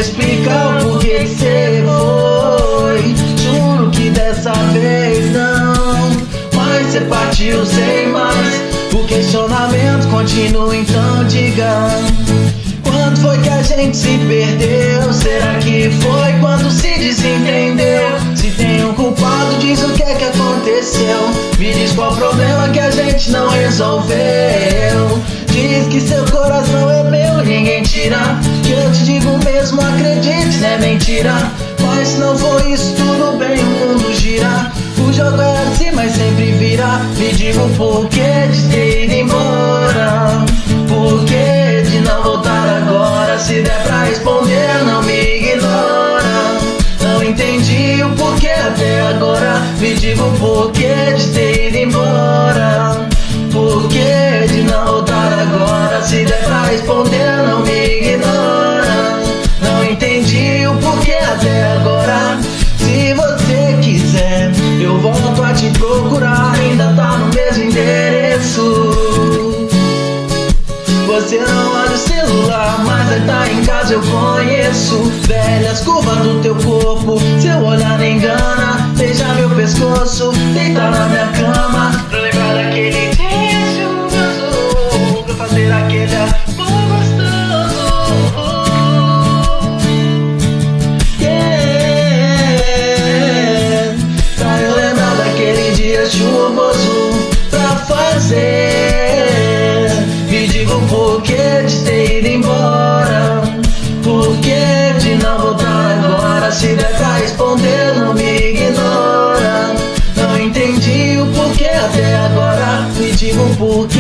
explicar o porquê que cê foi. Juro que dessa vez não, mas cê partiu sem mais. O questionamento continua, então diga: quando foi que a gente se perdeu? Será que foi quando se desentendeu? Se tem um culpado, diz o que é que aconteceu. Me diz qual problema que a gente não resolveu. Diz que seu coração é meu, ninguém tira. Que eu te digo mesmo, acredite, não é mentira. Mas se não for isso, tudo bem, o mundo gira. O jogo é assim, mas sempre vira. Me diga o porquê de ter ido embora. Porquê de não voltar agora? Se der pra responder, não me ignora. Não entendi o porquê até agora. Me diga o porquê de ter ido embora. Porquê de não voltar agora? Se der pra responder, não me ignora. Não entendi o porquê até agora. Se você quiser, eu volto a te procurar. Ainda tá no mesmo endereço. Você não olha o celular, mas vai tá em casa, eu conheço. Velhas curvas do teu corpo, seu olhar não engana. Beija meu pescoço, deita na minha cama. Pra lembrar daquele dia chuvoso, pra fazer aquele amor gostoso. Yeah. Pra eu lembrar daquele dia chuvoso, pra fazer. Me diga o porquê de ter ido embora. Porquê de não voltar agora? Se der pra responder, não me ignora. Não entendi o porquê até agora. Me diga o porquê